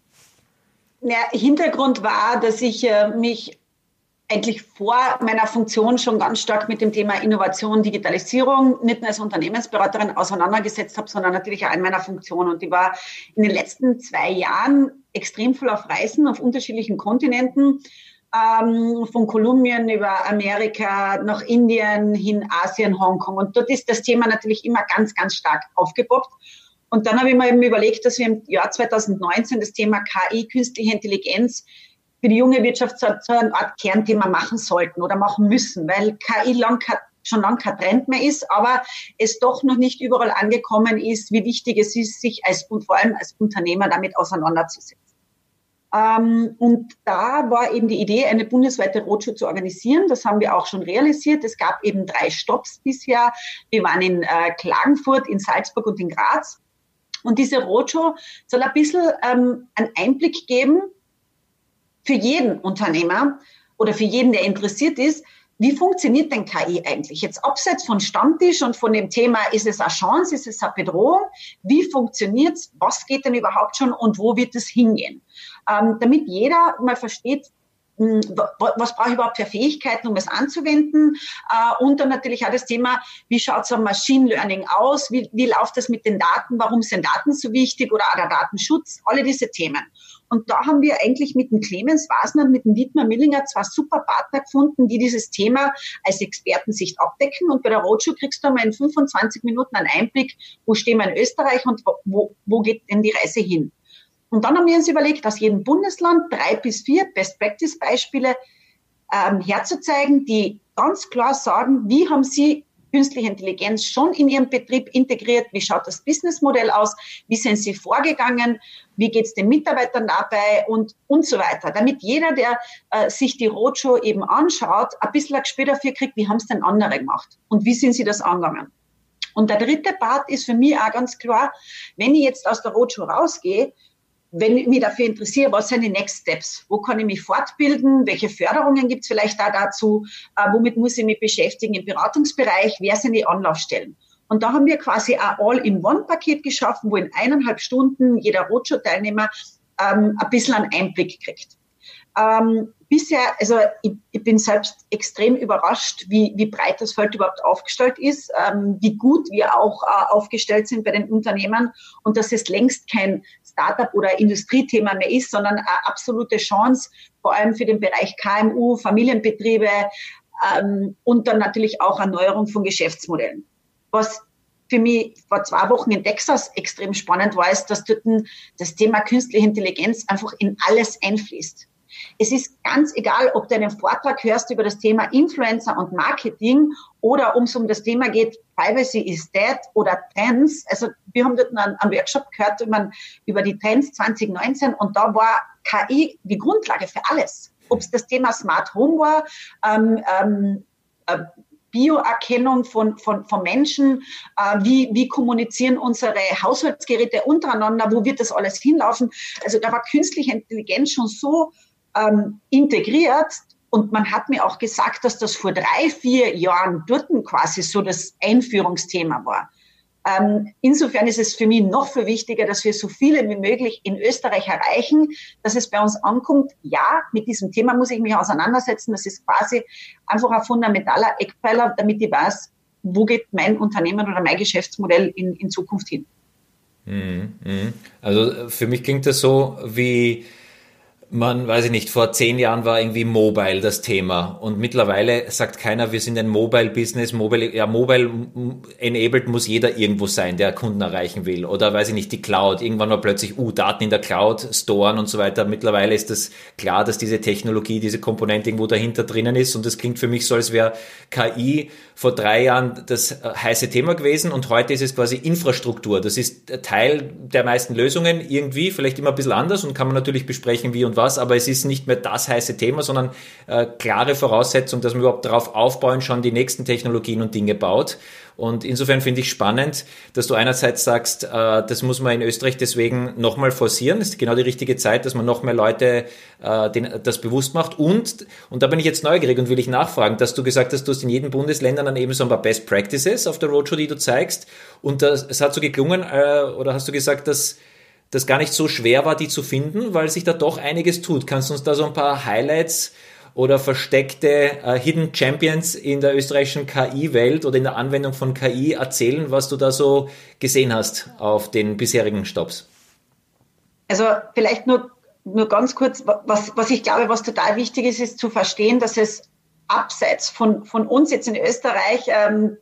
S2: Ja, Hintergrund war, dass ich äh, mich eigentlich vor meiner Funktion schon ganz stark mit dem Thema Innovation, Digitalisierung, nicht nur als Unternehmensberaterin auseinandergesetzt habe, sondern natürlich auch in meiner Funktion. Und ich war in den letzten zwei Jahren extrem viel auf Reisen auf unterschiedlichen Kontinenten, Ähm, von Kolumbien über Amerika nach Indien hin, Asien, Hongkong. Und dort ist das Thema natürlich immer ganz, ganz stark aufgepoppt. Und dann habe ich mir eben überlegt, dass wir im Jahr zweitausendneunzehn das Thema K I, künstliche Intelligenz, für die junge Wirtschaft so, so eine Art Kernthema machen sollten oder machen müssen, weil K I lang, schon lange kein Trend mehr ist, aber es doch noch nicht überall angekommen ist, wie wichtig es ist, sich als und vor allem als Unternehmer damit auseinanderzusetzen. Ähm, und da war eben die Idee, eine bundesweite Roadshow zu organisieren. Das haben wir auch schon realisiert. Es gab eben drei Stopps bisher. Wir waren in äh, Klagenfurt, in Salzburg und in Graz. Und diese Roadshow soll ein bisschen ähm, einen Einblick geben für jeden Unternehmer oder für jeden, der interessiert ist, wie funktioniert denn K I eigentlich? Jetzt abseits von Stammtisch und von dem Thema, ist es eine Chance, ist es eine Bedrohung? Wie funktioniert's? Was geht denn überhaupt schon und wo wird es hingehen? Ähm, damit jeder mal versteht, was brauche ich überhaupt für Fähigkeiten, um es anzuwenden? Äh, und dann natürlich auch das Thema, wie schaut so Machine Learning aus? Wie, wie läuft das mit den Daten? Warum sind Daten so wichtig? Oder auch der Datenschutz? Alle diese Themen. Und da haben wir eigentlich mit dem Clemens Wasner und mit dem Dietmar Millinger zwei super Partner gefunden, die dieses Thema als Expertensicht abdecken. Und bei der Roadshow kriegst du mal in fünfundzwanzig Minuten einen Einblick, wo stehen wir in Österreich und wo, wo geht denn die Reise hin? Und dann haben wir uns überlegt, aus jedem Bundesland drei bis vier Best-Practice-Beispiele ähm, herzuzeigen, die ganz klar sagen, wie haben sie künstliche Intelligenz schon in ihrem Betrieb integriert, wie schaut das Businessmodell aus, wie sind sie vorgegangen, wie geht es den Mitarbeitern dabei und, und so weiter. Damit jeder, der äh, sich die Roadshow eben anschaut, ein bisschen ein Gespür dafür kriegt, wie haben es denn andere gemacht und wie sind sie das angegangen. Und der dritte Part ist für mich auch ganz klar, wenn ich jetzt aus der Roadshow rausgehe, wenn ich mich dafür interessiere, was sind die Next Steps? Wo kann ich mich fortbilden? Welche Förderungen gibt es vielleicht da dazu? Äh, womit muss ich mich beschäftigen im Beratungsbereich? Wer sind die Anlaufstellen? Und da haben wir quasi ein All-in-One-Paket geschaffen, wo in eineinhalb Stunden jeder Roadshow-Teilnehmer ähm, ein bisschen einen Einblick kriegt. Ähm, bisher, also ich, ich bin selbst extrem überrascht, wie, wie breit das Feld überhaupt aufgestellt ist, ähm, wie gut wir auch äh, aufgestellt sind bei den Unternehmen und dass es längst kein Startup- oder Industriethema mehr ist, sondern eine absolute Chance, vor allem für den Bereich K M U, Familienbetriebe ähm, und dann natürlich auch Erneuerung von Geschäftsmodellen. Was für mich vor zwei Wochen in Texas extrem spannend war, ist, dass dort das Thema künstliche Intelligenz einfach in alles einfließt. Es ist ganz egal, ob du einen Vortrag hörst über das Thema Influencer und Marketing oder um es um das Thema geht, Privacy is dead oder Trends. Also wir haben dort einen, einen Workshop gehört über, über die Trends zwanzig neunzehn und da war K I die Grundlage für alles. Ob es das Thema Smart Home war, ähm, ähm, äh, Bioerkennung von, von, von Menschen, äh, wie, wie kommunizieren unsere Haushaltsgeräte untereinander, wo wird das alles hinlaufen. Also da war künstliche Intelligenz schon so ähm, integriert und man hat mir auch gesagt, dass das vor drei, vier Jahren dort quasi so das Einführungsthema war. Ähm, insofern ist es für mich noch viel wichtiger, dass wir so viele wie möglich in Österreich erreichen, dass es bei uns ankommt. Ja, mit diesem Thema muss ich mich auseinandersetzen. Das ist quasi einfach ein fundamentaler Eckpfeiler, damit ich weiß, wo geht mein Unternehmen oder mein Geschäftsmodell in, in Zukunft hin.
S1: Also für mich klingt das so wie... Man, weiß ich nicht, vor zehn Jahren war irgendwie Mobile das Thema und mittlerweile sagt keiner, wir sind ein Mobile-Business, Mobile, ja, Mobile-enabled muss jeder irgendwo sein, der Kunden erreichen will oder, weiß ich nicht, die Cloud, irgendwann war plötzlich, uh, Daten in der Cloud, storen und so weiter. Mittlerweile ist das klar, dass diese Technologie, diese Komponente irgendwo dahinter drinnen ist und das klingt für mich so, als wäre K I vor drei Jahren das heiße Thema gewesen und heute ist es quasi Infrastruktur. Das ist Teil der meisten Lösungen irgendwie, vielleicht immer ein bisschen anders und kann man natürlich besprechen, wie und was. Was, aber es ist nicht mehr das heiße Thema, sondern äh, klare Voraussetzung, dass man überhaupt darauf aufbauen, schon die nächsten Technologien und Dinge baut. Und insofern finde ich spannend, dass du einerseits sagst, äh, das muss man in Österreich deswegen nochmal forcieren. Das ist genau die richtige Zeit, dass man noch mehr Leute äh, den, das bewusst macht. Und, und da bin ich jetzt neugierig und will ich nachfragen, dass du gesagt hast, du hast in jedem Bundesländern dann eben so ein paar Best Practices auf der Roadshow, die du zeigst. Und das, es hat so geklungen, äh, oder hast du gesagt, dass das gar nicht so schwer war, die zu finden, weil sich da doch einiges tut. Kannst du uns da so ein paar Highlights oder versteckte uh, Hidden Champions in der österreichischen K I-Welt oder in der Anwendung von K I erzählen, was du da so gesehen hast auf den bisherigen Stops?
S2: Also vielleicht nur, nur ganz kurz, was, was ich glaube, was total wichtig ist, ist zu verstehen, dass es abseits von, von uns jetzt in Österreich ähm,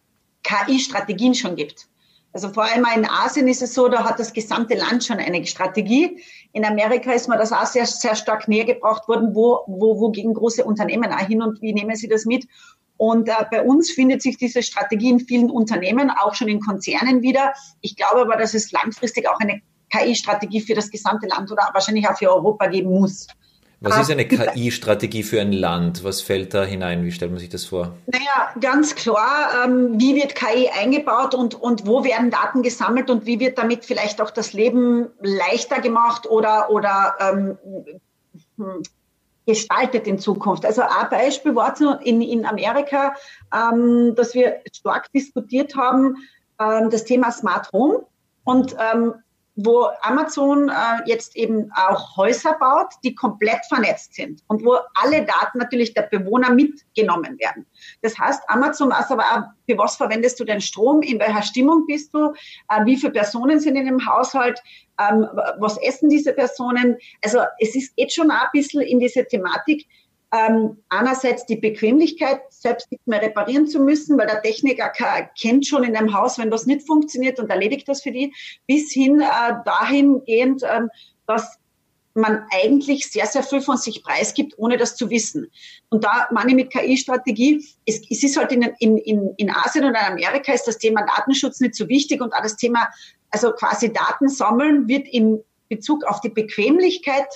S2: K I-Strategien schon gibt. Also vor allem in Asien ist es so, da hat das gesamte Land schon eine Strategie. In Amerika ist mir das auch sehr, sehr stark näher gebracht worden, wo, wo, wo gehen große Unternehmen auch hin und wie nehmen sie das mit. Und äh, bei uns findet sich diese Strategie in vielen Unternehmen, auch schon in Konzernen wieder. Ich glaube aber, dass es langfristig auch eine K I-Strategie für das gesamte Land oder wahrscheinlich auch für Europa geben muss.
S1: Was ist eine K I-Strategie für ein Land? Was fällt da hinein? Wie stellt man sich das vor?
S2: Naja, ganz klar, ähm, wie wird K I eingebaut und, und wo werden Daten gesammelt und wie wird damit vielleicht auch das Leben leichter gemacht oder, oder ähm, gestaltet in Zukunft. Also ein Beispiel war so in, in Amerika, ähm, dass wir stark diskutiert haben, ähm, das Thema Smart Home und ähm, wo Amazon äh, jetzt eben auch Häuser baut, die komplett vernetzt sind und wo alle Daten natürlich der Bewohner mitgenommen werden. Das heißt, Amazon weiß aber auch, für was verwendest du den Strom, in welcher Stimmung bist du, äh, wie viele Personen sind in dem Haushalt, ähm, was essen diese Personen. Also es ist geht schon auch ein bisschen in diese Thematik, Ähm, einerseits die Bequemlichkeit, selbst nicht mehr reparieren zu müssen, weil der Techniker kennt schon in einem Haus, wenn das nicht funktioniert und erledigt das für die, bis hin äh, dahingehend, ähm, dass man eigentlich sehr, sehr viel von sich preisgibt, ohne das zu wissen. Und da meine ich mit K I-Strategie, es, es ist halt in, in, in, in Asien und in Amerika ist das Thema Datenschutz nicht so wichtig und auch das Thema, also quasi Daten sammeln, wird in Bezug auf die Bequemlichkeit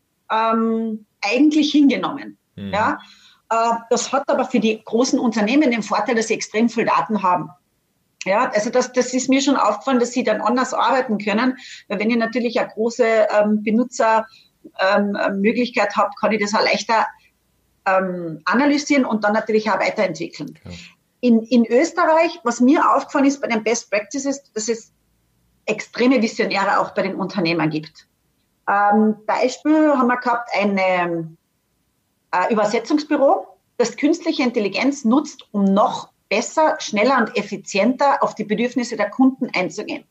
S2: ähm, eigentlich hingenommen. Mhm. Ja, äh, das hat aber für die großen Unternehmen den Vorteil, dass sie extrem viel Daten haben. Ja, also das, das ist mir schon aufgefallen, dass sie dann anders arbeiten können, weil wenn ich natürlich eine große ähm, Benutzermöglichkeit ähm, habe, kann ich das auch leichter ähm, analysieren und dann natürlich auch weiterentwickeln. Ja. In, in Österreich, was mir aufgefallen ist bei den Best Practices, dass es extreme Visionäre auch bei den Unternehmern gibt. Ähm, Beispiel haben wir gehabt, eine Übersetzungsbüro, das künstliche Intelligenz nutzt, um noch besser, schneller und effizienter auf die Bedürfnisse der Kunden einzugehen.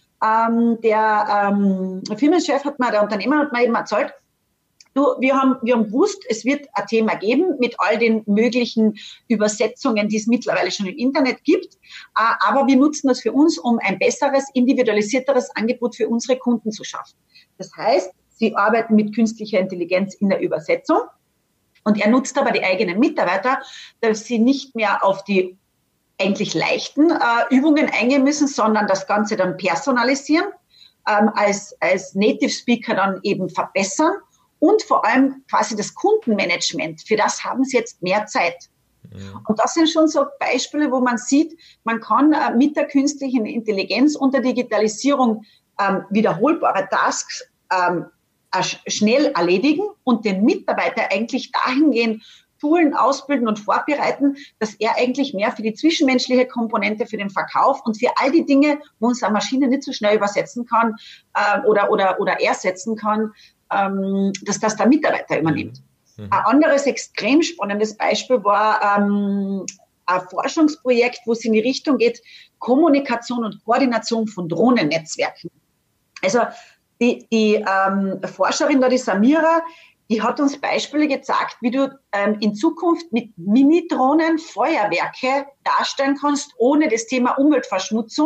S2: Ähm, der ähm, Firmenchef hat mir, der Unternehmer hat mir eben erzählt, du, wir haben, wir haben gewusst, es wird ein Thema geben mit all den möglichen Übersetzungen, die es mittlerweile schon im Internet gibt, äh, aber wir nutzen das für uns, um ein besseres, individualisierteres Angebot für unsere Kunden zu schaffen. Das heißt, sie arbeiten mit künstlicher Intelligenz in der Übersetzung. Und er nutzt aber die eigenen Mitarbeiter, dass sie nicht mehr auf die eigentlich leichten äh, Übungen eingehen müssen, sondern das Ganze dann personalisieren, ähm, als, als Native Speaker dann eben verbessern und vor allem quasi das Kundenmanagement. Für das haben sie jetzt mehr Zeit. Ja. Und das sind schon so Beispiele, wo man sieht, man kann äh, mit der künstlichen Intelligenz und der Digitalisierung ähm, wiederholbare Tasks ähm, schnell erledigen und den Mitarbeiter eigentlich dahingehend schulen, ausbilden und vorbereiten, dass er eigentlich mehr für die zwischenmenschliche Komponente, für den Verkauf und für all die Dinge, wo uns eine Maschine nicht so schnell übersetzen kann äh, oder, oder, oder ersetzen kann, ähm, dass das der Mitarbeiter übernimmt. Mhm. Ein anderes extrem spannendes Beispiel war ähm, ein Forschungsprojekt, wo es in die Richtung geht, Kommunikation und Koordination von Drohnennetzwerken. Also Die, die ähm, Forscherin da, die Samira, die hat uns Beispiele gezeigt, wie du ähm, in Zukunft mit Mini-Drohnen Feuerwerke darstellen kannst, ohne das Thema Umweltverschmutzung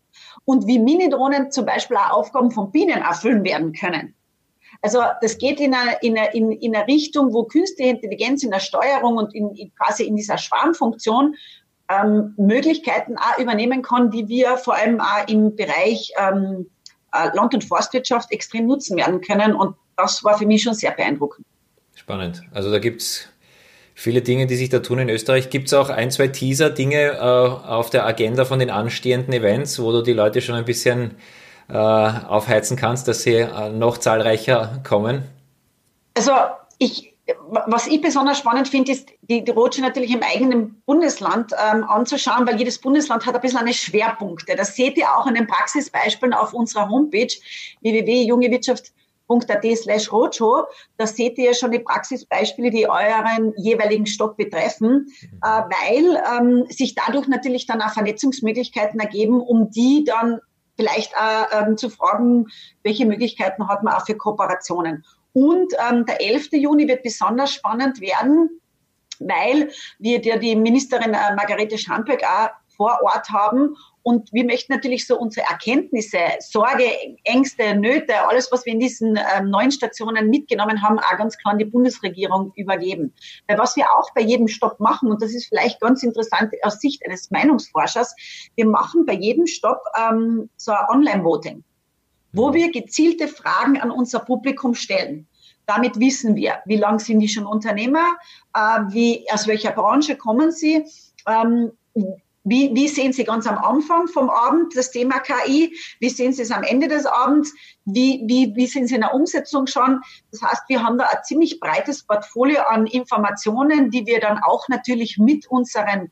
S2: und wie Mini-Drohnen zum Beispiel auch Aufgaben von Bienen erfüllen werden können. Also das geht in eine, in eine, in, in eine Richtung, wo künstliche Intelligenz in der Steuerung und in, in quasi in dieser Schwarmfunktion ähm, Möglichkeiten auch übernehmen kann, die wir vor allem auch im Bereich ähm, Land- und Forstwirtschaft extrem nutzen werden können. Und das war für mich schon sehr beeindruckend.
S1: Spannend. Also da gibt es viele Dinge, die sich da tun in Österreich. Gibt es auch ein, zwei Teaser-Dinge äh, auf der Agenda von den anstehenden Events, wo du die Leute schon ein bisschen äh, aufheizen kannst, dass sie äh, noch zahlreicher kommen?
S2: Also ich... Was ich besonders spannend finde, ist, die, die Roadshow natürlich im eigenen Bundesland ähm, anzuschauen, weil jedes Bundesland hat ein bisschen eine Schwerpunkte. Das seht ihr auch an den Praxisbeispielen auf unserer Homepage w w w punkt jungewirtschaft punkt a t slash roadshow. Da seht ihr schon die Praxisbeispiele, die euren jeweiligen Stopp betreffen, mhm. äh, weil ähm, sich dadurch natürlich dann auch Vernetzungsmöglichkeiten ergeben, um die dann vielleicht auch ähm, zu fragen, welche Möglichkeiten hat man auch für Kooperationen. Und ähm, der elfte Juni wird besonders spannend werden, weil wir ja die Ministerin äh, Margarete Schamberg auch vor Ort haben. Und wir möchten natürlich so unsere Erkenntnisse, Sorge, Ängste, Nöte, alles, was wir in diesen äh, neuen Stationen mitgenommen haben, auch ganz klar an die Bundesregierung übergeben. Weil was wir auch bei jedem Stopp machen, und das ist vielleicht ganz interessant aus Sicht eines Meinungsforschers, wir machen bei jedem Stopp ähm, so ein Online-Voting, wo wir gezielte Fragen an unser Publikum stellen. Damit wissen wir, wie lang sind die schon Unternehmer, äh, wie, aus welcher Branche kommen sie, ähm, wie, wie sehen Sie ganz am Anfang vom Abend das Thema K I? Wie sehen Sie es am Ende des Abends? Wie, wie, wie sind Sie in der Umsetzung schon? Das heißt, wir haben da ein ziemlich breites Portfolio an Informationen, die wir dann auch natürlich mit unseren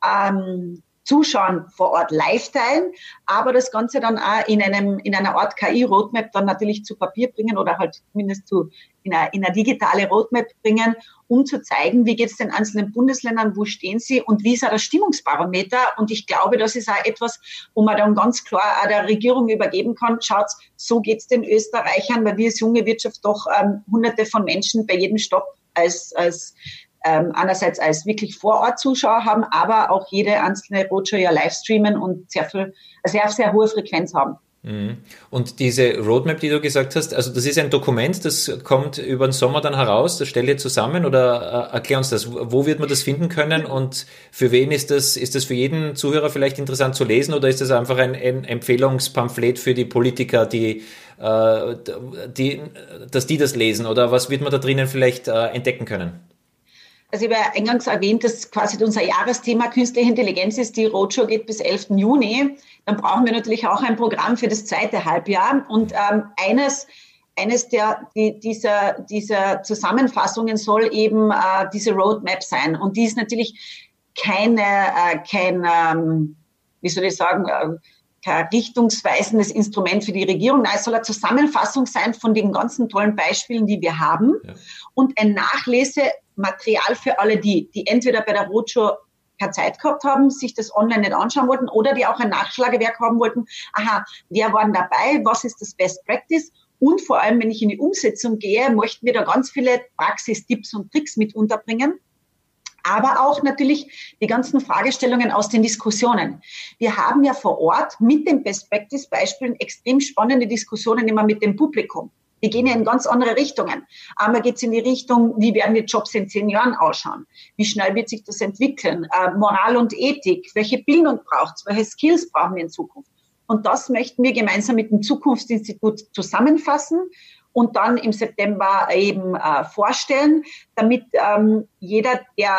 S2: ähm, Zuschauern vor Ort live teilen, aber das Ganze dann auch in einem, in einer Art K I-Roadmap dann natürlich zu Papier bringen oder halt zumindest zu, in eine, in eine digitale Roadmap bringen, um zu zeigen, wie geht es den einzelnen Bundesländern, wo stehen sie und wie ist auch das Stimmungsbarometer. Und ich glaube, das ist auch etwas, wo man dann ganz klar auch der Regierung übergeben kann, schaut, so geht es den Österreichern, weil wir als junge Wirtschaft doch ähm, hunderte von Menschen bei jedem Stopp als, als Ähm, einerseits als wirklich Vor-Ort-Zuschauer haben, aber auch jede einzelne Roadshow ja live streamen und sehr viel, sehr, sehr hohe Frequenz haben.
S1: Und diese Roadmap, die du gesagt hast, also das ist ein Dokument, das kommt über den Sommer dann heraus, das stellt ihr zusammen oder äh, erklär uns das, wo wird man das finden können und für wen ist das, ist das für jeden Zuhörer vielleicht interessant zu lesen oder ist das einfach ein, ein Empfehlungspamphlet für die Politiker, die, äh, die, dass die das lesen oder was wird man da drinnen vielleicht äh, entdecken können?
S2: Also ich habe ja eingangs erwähnt, dass quasi unser Jahresthema Künstliche Intelligenz ist. Die Roadshow geht bis elften Juni. Dann brauchen wir natürlich auch ein Programm für das zweite Halbjahr. Und ähm, eines, eines der die, dieser, dieser Zusammenfassungen soll eben äh, diese Roadmap sein. Und die ist natürlich keine, äh, kein, ähm, wie soll ich sagen, äh, kein richtungsweisendes Instrument für die Regierung. Nein, es soll eine Zusammenfassung sein von den ganzen tollen Beispielen, die wir haben. Ja. Und ein Nachlesematerial für alle die, die entweder bei der Roadshow keine Zeit gehabt haben, sich das online nicht anschauen wollten oder die auch ein Nachschlagewerk haben wollten. Aha, wer war denn dabei? Was ist das Best Practice? Und vor allem, wenn ich in die Umsetzung gehe, möchten wir da ganz viele Praxistipps und Tricks mit unterbringen. Aber auch natürlich die ganzen Fragestellungen aus den Diskussionen. Wir haben ja vor Ort mit den Best-Practice-Beispielen extrem spannende Diskussionen immer mit dem Publikum. Die gehen ja in ganz andere Richtungen. Einmal geht es in die Richtung, wie werden die Jobs in zehn Jahren ausschauen? Wie schnell wird sich das entwickeln? Äh, Moral und Ethik, welche Bildung braucht es? Welche Skills brauchen wir in Zukunft? Und das möchten wir gemeinsam mit dem Zukunftsinstitut zusammenfassen und dann im September eben äh, vorstellen, damit ähm, jeder, der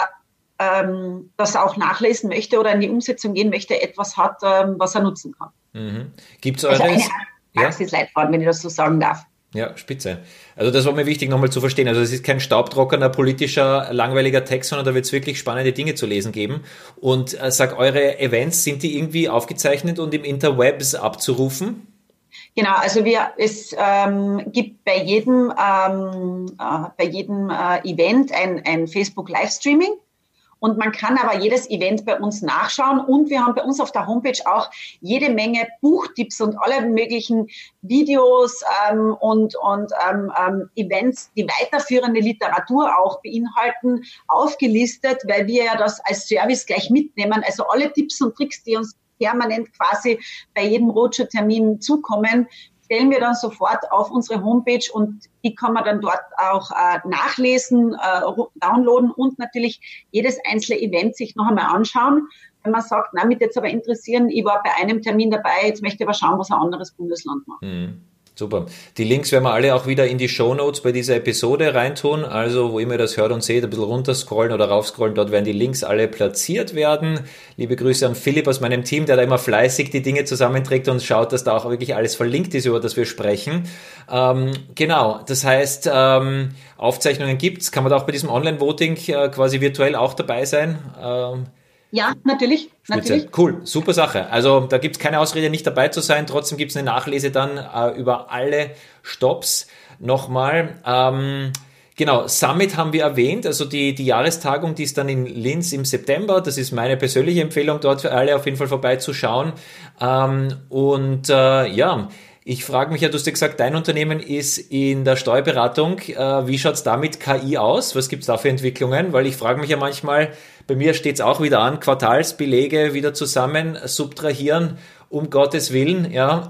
S2: ähm, das auch nachlesen möchte oder in die Umsetzung gehen möchte, etwas hat, ähm, was er nutzen kann.
S1: Mhm. Gibt es eures...
S2: Also eine Praxisleitfaden, wenn ich das so sagen darf.
S1: Ja, spitze. Also das war mir wichtig nochmal zu verstehen. Also es ist kein staubtrockener, politischer, langweiliger Text, sondern da wird es wirklich spannende Dinge zu lesen geben. Und äh, sag, eure Events, sind die irgendwie aufgezeichnet und im Interwebs abzurufen?
S2: Genau, also wir, es ähm, gibt bei jedem, ähm, äh, bei jedem äh, Event ein, ein Facebook-Livestreaming. Und man kann aber jedes Event bei uns nachschauen. Und wir haben bei uns auf der Homepage auch jede Menge Buchtipps und alle möglichen Videos ähm, und, und ähm, ähm, Events, die weiterführende Literatur auch beinhalten, aufgelistet, weil wir ja das als Service gleich mitnehmen. Also alle Tipps und Tricks, die uns permanent quasi bei jedem Roadshow-Termin zukommen, stellen wir dann sofort auf unsere Homepage und die kann man dann dort auch äh, nachlesen, äh, downloaden und natürlich jedes einzelne Event sich noch einmal anschauen. Wenn man sagt, na, mich jetzt aber interessieren, ich war bei einem Termin dabei, jetzt möchte ich aber schauen, was ein anderes Bundesland macht.
S1: Mhm. Super. Die Links werden wir alle auch wieder in die Shownotes bei dieser Episode reintun. Also, wo immer ihr das hört und seht, ein bisschen runterscrollen oder raufscrollen, dort werden die Links alle platziert werden. Liebe Grüße an Philipp aus meinem Team, der da immer fleißig die Dinge zusammenträgt und schaut, dass da auch wirklich alles verlinkt ist, über das wir sprechen. Ähm, genau. Das heißt, ähm, Aufzeichnungen gibt's. Kann man da auch bei diesem Online-Voting äh, quasi virtuell auch dabei sein? Ähm,
S2: Ja, natürlich. natürlich.
S1: Cool, super Sache. Also da gibt's keine Ausrede, nicht dabei zu sein. Trotzdem gibt's eine Nachlese dann äh, über alle Stops nochmal. Ähm, genau, Summit haben wir erwähnt, also die, die Jahrestagung, die ist dann in Linz im September. Das ist meine persönliche Empfehlung, dort für alle auf jeden Fall vorbeizuschauen. Ähm, und äh, ja, ich frage mich ja, du hast ja gesagt, dein Unternehmen ist in der Steuerberatung. Äh, wie schaut's da mit K I aus? Was gibt's da für Entwicklungen? Weil ich frage mich ja manchmal, bei mir steht's auch wieder an, Quartalsbelege wieder zusammen subtrahieren, um Gottes Willen. Ja,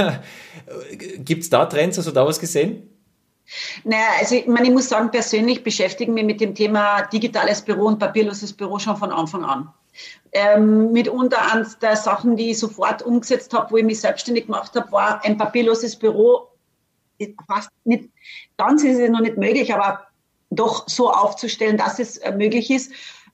S1: gibt's da Trends? Hast du da was gesehen?
S2: Naja, also ich, meine, ich muss sagen, persönlich beschäftigen wir mit dem Thema digitales Büro und papierloses Büro schon von Anfang an. Ähm, mitunter eines der Sachen, die ich sofort umgesetzt habe, wo ich mich selbstständig gemacht habe, war ein papierloses Büro. Fast nicht, ganz ist es noch nicht möglich, aber doch so aufzustellen, dass es äh, möglich ist.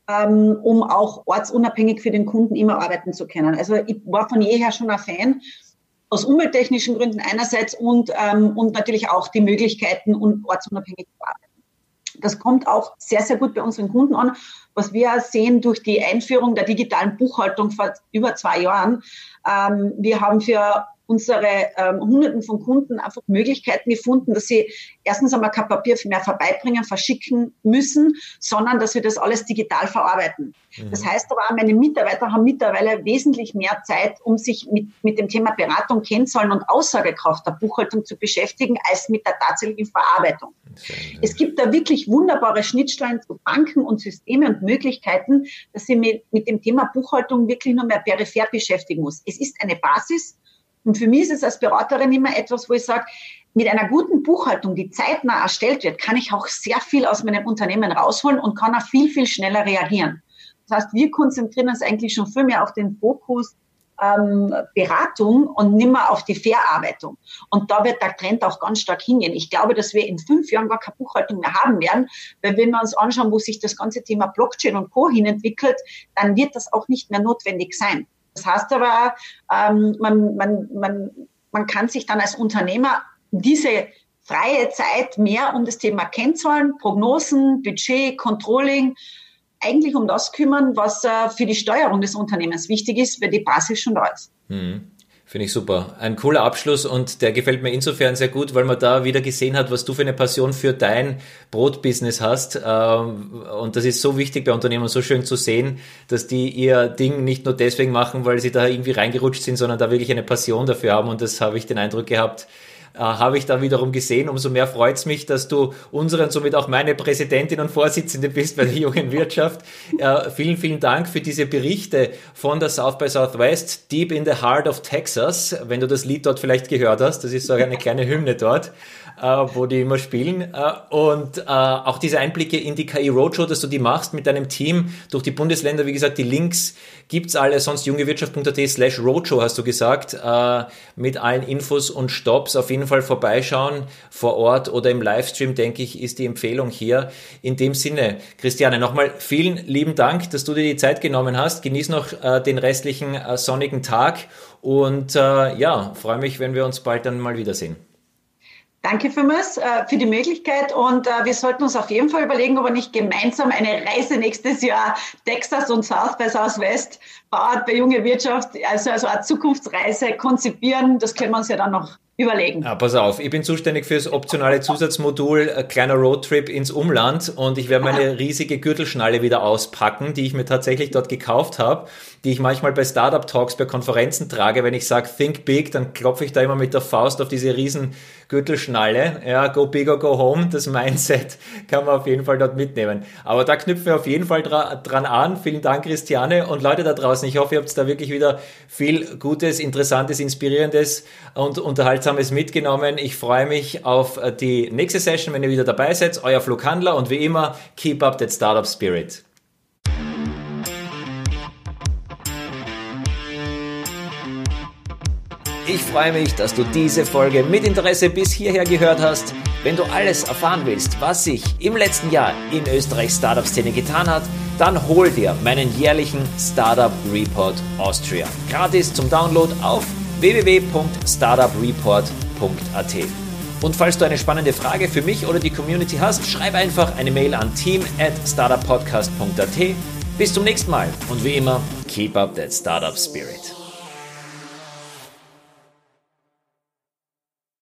S2: ähm, um auch ortsunabhängig für den Kunden immer arbeiten zu können. Also ich war von jeher schon ein Fan, aus umwelttechnischen Gründen einerseits und, ähm, und natürlich auch die Möglichkeiten, und ortsunabhängig zu arbeiten. Das kommt auch sehr, sehr gut bei unseren Kunden an, was wir sehen durch die Einführung der digitalen Buchhaltung vor über zwei Jahren. Ähm, wir haben für unsere ähm, Hunderten von Kunden einfach Möglichkeiten gefunden, dass sie erstens einmal kein Papier mehr vorbeibringen, verschicken müssen, sondern dass wir das alles digital verarbeiten. Mhm. Das heißt aber auch, meine Mitarbeiter haben mittlerweile wesentlich mehr Zeit, um sich mit, mit dem Thema Beratung, Kennzahlen und Aussagekraft der Buchhaltung zu beschäftigen, als mit der tatsächlichen Verarbeitung. Es gibt da wirklich wunderbare Schnittstellen zu Banken und Systeme und Möglichkeiten, dass sie mit, mit dem Thema Buchhaltung wirklich nur mehr peripher beschäftigen muss. Es ist eine Basis. Und für mich ist es als Beraterin immer etwas, wo ich sage, mit einer guten Buchhaltung, die zeitnah erstellt wird, kann ich auch sehr viel aus meinem Unternehmen rausholen und kann auch viel, viel schneller reagieren. Das heißt, wir konzentrieren uns eigentlich schon viel mehr auf den Fokus ähm, Beratung und nicht mehr auf die Verarbeitung. Und da wird der Trend auch ganz stark hingehen. Ich glaube, dass wir in fünf Jahren gar keine Buchhaltung mehr haben werden, weil wenn wir uns anschauen, wo sich das ganze Thema Blockchain und Co. hin entwickelt, dann wird das auch nicht mehr notwendig sein. Das heißt aber, ähm, man, man, man, man kann sich dann als Unternehmer diese freie Zeit mehr um das Thema Kennzahlen, Prognosen, Budget, Controlling, eigentlich um das kümmern, was äh, für die Steuerung des Unternehmens wichtig ist, weil die Basis schon da ist.
S1: Hm. Finde ich super. Ein cooler Abschluss und der gefällt mir insofern sehr gut, weil man da wieder gesehen hat, was du für eine Passion für dein Brotbusiness hast. Und das ist so wichtig bei Unternehmen, so schön zu sehen, dass die ihr Ding nicht nur deswegen machen, weil sie da irgendwie reingerutscht sind, sondern da wirklich eine Passion dafür haben. Und das habe ich den Eindruck gehabt, äh, habe ich da wiederum gesehen. Umso mehr freut es mich, dass du unsere und somit auch meine Präsidentin und Vorsitzende bist bei der jungen Wirtschaft. Äh, vielen, vielen Dank für diese Berichte von der South by Southwest, Deep in the Heart of Texas. Wenn du das Lied dort vielleicht gehört hast, das ist so eine kleine Hymne dort, äh, wo die immer spielen. Äh, und äh, auch diese Einblicke in die K I Roadshow, dass du die machst mit deinem Team durch die Bundesländer. Wie gesagt, die Links gibt's alle, sonst jungewirtschaft.at slash Roadshow hast du gesagt, äh, mit allen Infos und Stops. Auf jeden Fall vorbeischauen vor Ort oder im Livestream, denke ich, ist die Empfehlung hier. In dem Sinne, Christiane, nochmal vielen lieben Dank, dass du dir die Zeit genommen hast. Genieß noch äh, den restlichen äh, sonnigen Tag und äh, ja, freue mich, wenn wir uns bald dann mal wiedersehen.
S2: Danke vielmals äh, für die Möglichkeit und äh, wir sollten uns auf jeden Fall überlegen, ob wir nicht gemeinsam eine Reise nächstes Jahr Texas und South by Southwest Bauart bei junge Wirtschaft, also, also eine Zukunftsreise konzipieren. Das können wir uns ja dann noch überlegen.
S1: Ja, pass auf, ich bin zuständig für das optionale Zusatzmodul äh, kleiner Roadtrip ins Umland und ich werde meine riesige Gürtelschnalle wieder auspacken, die ich mir tatsächlich dort gekauft habe, die ich manchmal bei Startup Talks, bei Konferenzen trage. Wenn ich sage Think Big, dann klopfe ich da immer mit der Faust auf diese riesen Gürtelschnalle. Ja, go big or go home, das Mindset kann man auf jeden Fall dort mitnehmen. Aber da knüpfen wir auf jeden Fall dra- dran an. Vielen Dank, Christiane, und Leute da draußen. Ich hoffe, ihr habt da wirklich wieder viel Gutes, Interessantes, Inspirierendes und Unterhaltsames mitgenommen. Ich freue mich auf die nächste Session, wenn ihr wieder dabei seid. Euer Flughandler und wie immer, keep up that Startup Spirit. Ich freue mich, dass du diese Folge mit Interesse bis hierher gehört hast. Wenn du alles erfahren willst, was sich im letzten Jahr in Österreichs Startup-Szene getan hat, dann hol dir meinen jährlichen Startup Report Austria. Gratis zum Download auf w w w punkt startup report punkt a t. Und falls du eine spannende Frage für mich oder die Community hast, schreib einfach eine Mail an team at startup podcast punkt a t. Bis zum nächsten Mal und wie immer, keep up that Startup Spirit.